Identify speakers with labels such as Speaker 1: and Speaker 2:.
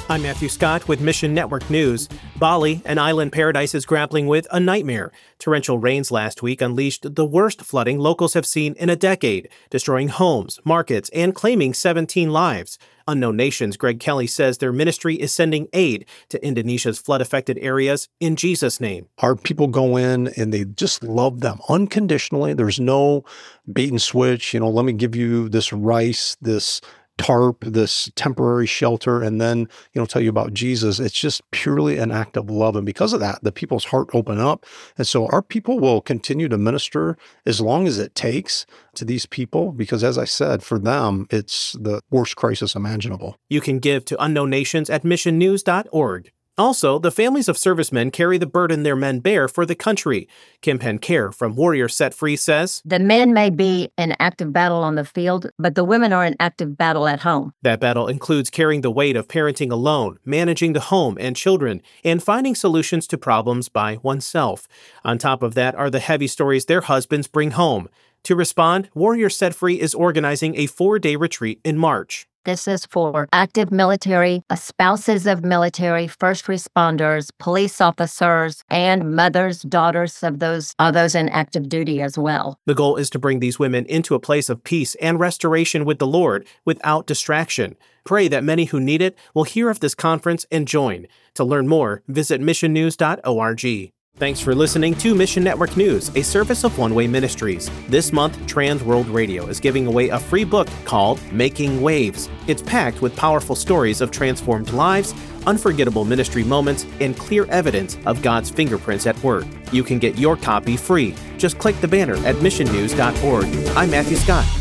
Speaker 1: I'm Matthew Scott with Mission Network News. Bali, an island paradise, is grappling with a nightmare. Torrential rains last week unleashed the worst flooding locals have seen in a decade, destroying homes, markets, and claiming 17 lives. Unknown Nations' Greg Kelly says their ministry is sending aid to Indonesia's flood-affected areas in Jesus' name.
Speaker 2: Our people go in and they just love them unconditionally. There's no bait and switch. Let me give you this rice, this tarp, this temporary shelter, and then, tell you about Jesus. It's just purely an act of love. And because of that, the people's heart open up. And so our people will continue to minister as long as it takes to these people, because as I said, for them, it's the worst crisis imaginable.
Speaker 1: You can give to Unknown Nations at missionnews.org. Also, the families of servicemen carry the burden their men bear for the country. Kim Penn-Care from Warrior Set Free says,
Speaker 3: "The men may be in active battle on the field, but the women are in active battle at home."
Speaker 1: That battle includes carrying the weight of parenting alone, managing the home and children, and finding solutions to problems by oneself. On top of that are the heavy stories their husbands bring home. To respond, Warrior Set Free is organizing a 4-day retreat in March.
Speaker 3: This is for active military, spouses of military, first responders, police officers, and mothers, daughters of those in active duty as well.
Speaker 1: The goal is to bring these women into a place of peace and restoration with the Lord without distraction. Pray that many who need it will hear of this conference and join. To learn more, visit missionnews.org. Thanks for listening to Mission Network News, a service of One Way Ministries. This month, Trans World Radio is giving away a free book called Making Waves. It's packed with powerful stories of transformed lives, unforgettable ministry moments, and clear evidence of God's fingerprints at work. You can get your copy free. Just click the banner at missionnews.org. I'm Matthew Scott.